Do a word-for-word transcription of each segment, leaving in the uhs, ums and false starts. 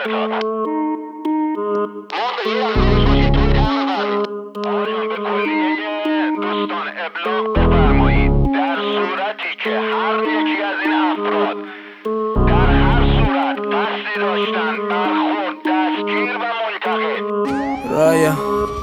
ستاد مرد یه هم روز باشی تو دم بری آقایان به کلیه دوستان ابلاغ بفرمایید در صورتی که هر یکی از این افراد در هر صورت قصدی داشتن برخورد دستگیر و ملتقط رایا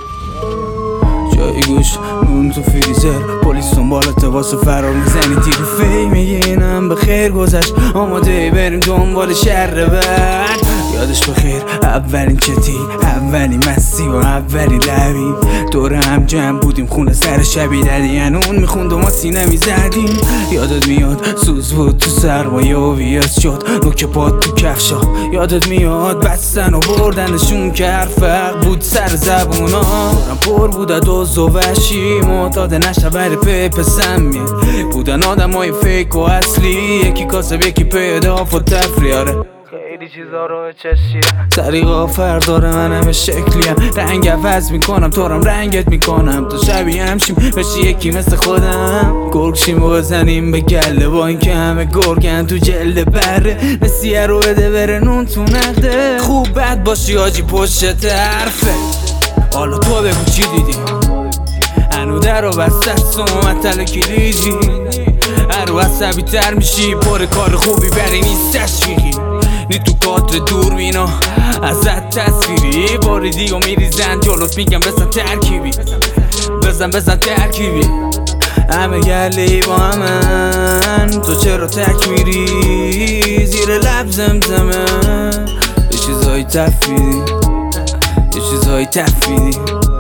جای گوش نون تو فریزر پلیس دنبالت واسه فرار میزنی تیر فی میگه اینم به خیر گذشت آماده بریم دنبال شر بعد یادش بخیر اولین چتی اولین مستی و اولین لبی دور هم جمع بودیم خونه سر شبی ددی اون میخوند و ما سینه میزدیم یادت میاد سوز بود تو سرمایه و ویاس شد نوک پاد تو کفشا یادت میاد بستن و بردنشون که هر فرق بود سر زبونا دورم پر بود دوز و وشی معتاد نشه بر پیپ سمی بودن آدم های فیک و اصلی یکی کاسب یکی پیدا و تفریاره خیلی چیزا رو چشیرم طریقا فرداره من همه شکلیم رنگ عوض میکنم تورم رنگت میکنم تو شبیه همشیم بشی یکی مثل خودم گرگشیم و بزنیم به گله با این که همه گرگن تو جلده بره نسیه رو بده بره نون تو نقده خوب بد باشی آجی پشت حرفه حالا تو بگو چی دیدی هنو در رو بستت سومت تل کلیدی هرو عصبی تر میشی پر کار خوبی بری نیست تشویقی نی تو کادر دور بینا ازت تصویری باری دیگه میریزن جلوت میگم بزن ترکیبی بزن بزن ترکیبی همه گلی با همن تو چرا تک میری زیر لب زمزمه یه چیزایی تفیدی یه چیزایی تفیدی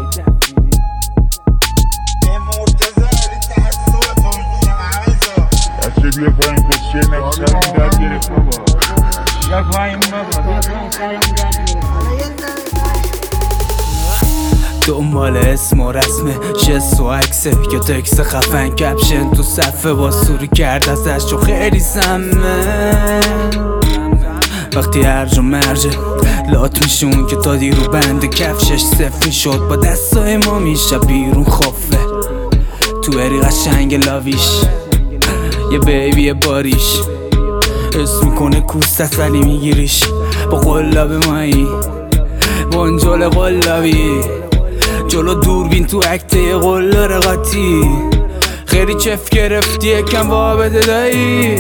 بیا پایین کشیه نمیشه این داد گرفت بابا بیا پایین بابا بیا پایین دنبال اسم و رسمه شست و عکسه یا تکس خفن کپشن تو صفحه با سوری کرد ازش چو خیلی سمه وقتی هرج و مرجه لات میشه اون که تا دیرو بند کفشش صفر میشد با دستای ما میشه بیرون خفه تو بری قشنگ لاویش یه بیبی باریش حس میکنه کوست ولی میگیریش با قلاب مایی بانجال قلابی جلو دوربین تو عکته قل رقاتی خیلی چف گرفتی یکم با بده دایی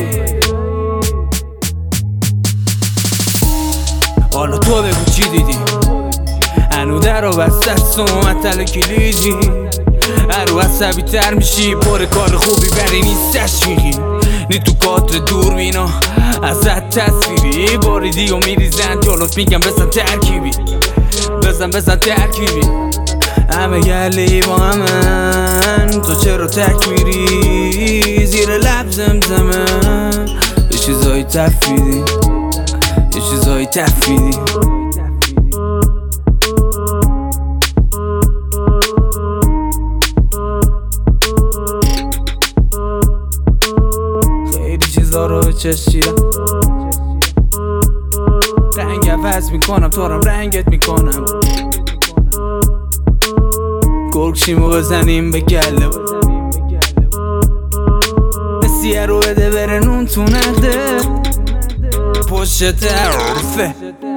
حالا تو بگو چی دیدی هنو در رو بستت سومت تل کلیدی هرو عصبی تر میشی پر کار خوبی بری نیست تشویقی نی تو کادر دور بینا ازت تصویری باری دیگه میریزن جلوت میگم بزن ترکیبی بزن بزن ترکیبی همه گلی با همن تو چرا تک میری زیر لب زمزمه یه چیزایی تفیدی یه چیزایی تفیدی رو چشیرم رنگ عوض میکنم تورم رنگت میکنم گرگشیم و بزنیم به گله نسیه رو بده بره نون تو نقده پشت حرفه